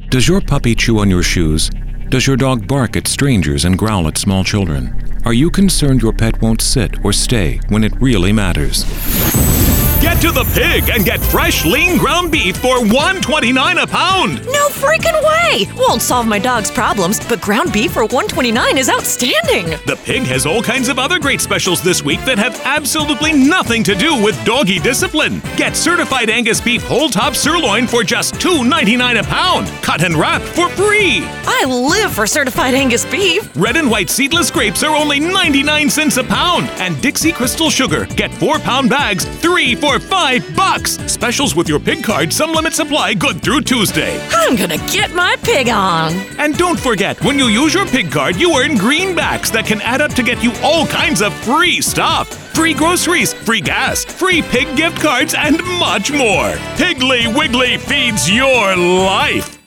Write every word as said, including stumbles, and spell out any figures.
Does your puppy chew on your shoes? Does your dog bark at strangers and growl at small children? Are you concerned your pet won't sit or stay when it really matters? Get to the Pig and get fresh, lean ground beef for one dollar and twenty-nine cents a pound. No freaking way! Won't solve my dog's problems, but ground beef for one dollar and twenty-nine cents is outstanding. The Pig has all kinds of other great specials this week that have absolutely nothing to do with doggy discipline. Get certified Angus beef whole top sirloin for just two dollars and ninety-nine cents a pound. Cut and wrap for free. I live for certified Angus beef. Red and white seedless grapes are only ninety-nine cents a pound. And Dixie Crystal Sugar. Get four pound bags, three for five bucks. Specials with your Pig card, some limit supply, good through Tuesday. I'm gonna get my pig on. And don't forget, when you use your Pig card, you earn greenbacks that can add up to get you all kinds of free stuff. Free groceries, free gas, free Pig gift cards, and much more. Piggly Wiggly feeds your life.